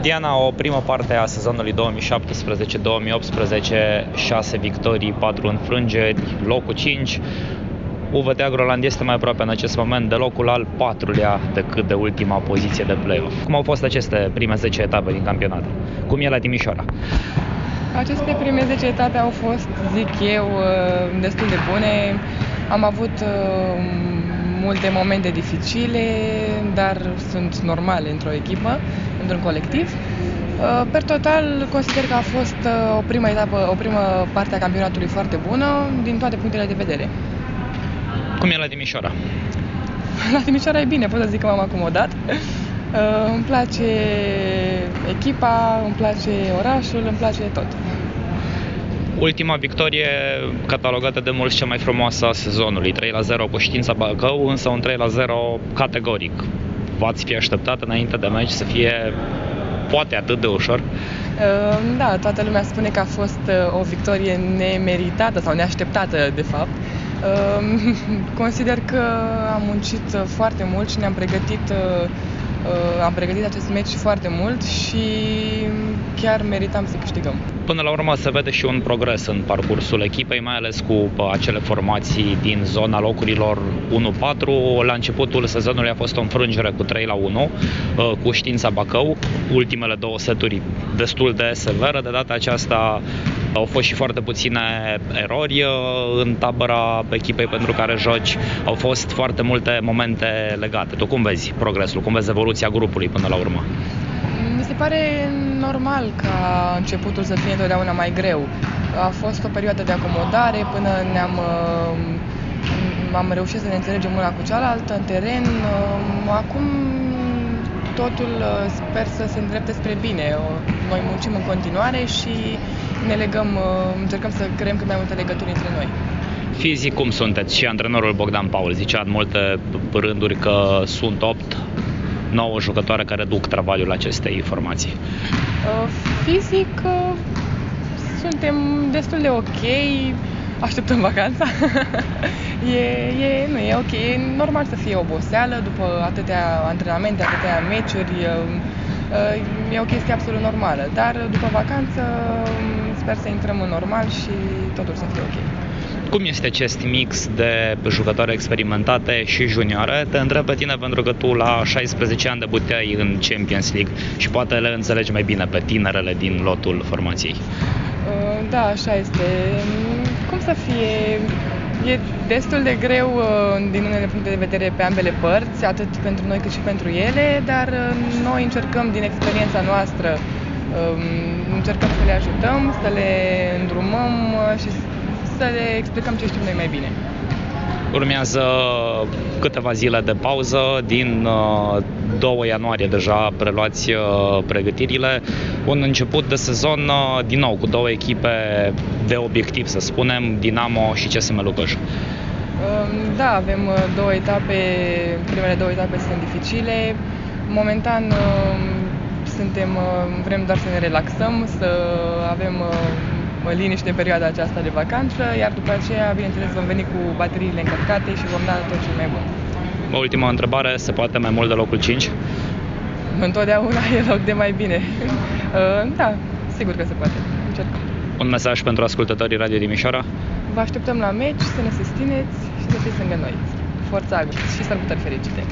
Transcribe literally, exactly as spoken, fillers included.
Diana, o primă parte a sezonului două mii șaptesprezece două mii optsprezece, șase victorii, patru înfrângeri, locul cinci. U V T Agroland este mai aproape în acest moment de locul al patrulea decât de ultima poziție de play-off. Cum au fost aceste prime zece etape din campionat? Cum e la Timișoara? Aceste prime zece etape au fost, zic eu, destul de bune. Am avut multe momente dificile, dar sunt normale într-o echipă, într-un colectiv. Per total, consider că a fost o primă etapă, o primă parte a campionatului foarte bună, din toate punctele de vedere. Cum e la Timișoara? La Timișoara e bine, pot să zic că m-am acomodat. Îmi place echipa, îmi place orașul, îmi place tot. Ultima victorie catalogată de mulți cea mai frumoasă a sezonului, trei la zero cu Știința Bacău, însă un trei la zero categoric. V-ați fi așteptat înainte de meci să fie poate atât de ușor? Da, toată lumea spune că a fost o victorie nemeritată sau neașteptată, de fapt. Consider că am muncit foarte mult și ne-am pregătit, am pregătit acest meci foarte mult și chiar meritam să câștigăm. Până la urmă se vede și un progres în parcursul echipei, mai ales cu acele formații din zona locurilor unu patru. La începutul sezonului a fost o înfrângere cu trei la unu cu Știința Bacău, ultimele două seturi destul de severe. De data aceasta au fost și foarte puține erori în tabăra echipei pentru care joci. Au fost foarte multe momente legate. Tu cum vezi progresul? Cum vezi evoluția grupului până la urmă? Mi se pare normal ca începutul să fie întotdeauna mai greu. A fost o perioadă de acomodare până ne-am am reușit să ne înțelegem una cu cealaltă în teren. Acum totul sper să se îndrepte spre bine. Noi muncim în continuare și ne legăm, încercăm să creăm cât mai multe legături între noi. Fizic cum sunteți? Și antrenorul Bogdan Paul zicea în multe rânduri că sunt opt nouă jucătoare care duc travaliul acestei formații. Fizic suntem destul de ok, așteptăm vacanța. e, e, nu, e ok, e normal să fie oboseală după atâtea antrenamente, atâtea meciuri. E o chestie absolut normală, dar după vacanță sper să intrăm în normal și totul să fie ok. Cum este acest mix de jucătoare experimentate și junioare? Te întreb pe tine pentru că tu la șaisprezece ani debutai în Champions League și poate le înțelegi mai bine pe tinerele din lotul formației. Da, așa este. Cum să fie? E destul de greu din unele puncte de vedere pe ambele părți, atât pentru noi cât și pentru ele, dar noi încercăm din experiența noastră, încercăm să le ajutăm, să le îndrumăm și să le explicăm ce știm noi mai bine. Urmează câteva zile de pauză, din doi ianuarie deja preluați pregătirile. Un început de sezon din nou cu două echipe de obiectiv, să spunem, Dinamo și C S M Lugoj. Da, avem două etape, primele două etape sunt dificile. Momentan suntem, vrem doar să ne relaxăm, să avem liniște în perioada aceasta de vacanță, iar după aceea, bineînțeles, vom veni cu bateriile încărcate și vom da tot cel mai bun. O ultimă întrebare, se poate mai mult de locul cinci? Întotdeauna e loc de mai bine. Da, sigur că se poate. Încercăm. Un mesaj pentru ascultătorii Radio Timișoara? Vă așteptăm la meci, să ne susțineți și să fiți lângă noi. Forța Agro și sărbători fericite!